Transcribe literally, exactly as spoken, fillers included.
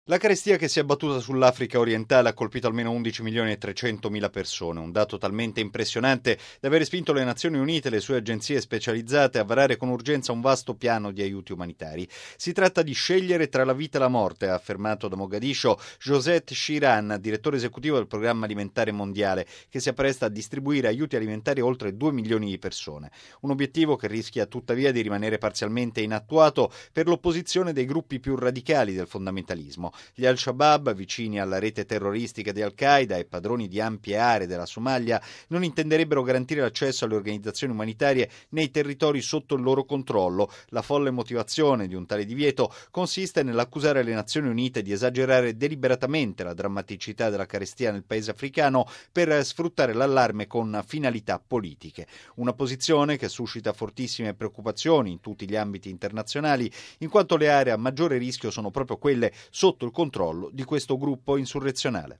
La carestia che si è abbattuta sull'Africa orientale ha colpito almeno undici milioni e trecentomila persone, un dato talmente impressionante da aver spinto le Nazioni Unite e le sue agenzie specializzate a varare con urgenza un vasto piano di aiuti umanitari. Si tratta di scegliere tra la vita e la morte, ha affermato da Mogadiscio Josette Chiran, direttore esecutivo del Programma Alimentare Mondiale, che si appresta a distribuire aiuti alimentari a oltre due milioni di persone. Un obiettivo che rischia tuttavia di rimanere parzialmente inattuato per l'opposizione dei gruppi più radicali del fondamentalismo. Gli Al-Shabaab, vicini alla rete terroristica di Al-Qaeda e padroni di ampie aree della Somalia, non intenderebbero garantire l'accesso alle organizzazioni umanitarie nei territori sotto il loro controllo. La folle motivazione di un tale divieto consiste nell'accusare le Nazioni Unite di esagerare deliberatamente la drammaticità della carestia nel paese africano per sfruttare l'allarme con finalità politiche. Una posizione che suscita fortissime preoccupazioni in tutti gli ambiti internazionali, in quanto le aree a maggiore rischio sono proprio quelle sotto il controllo di questo gruppo insurrezionale.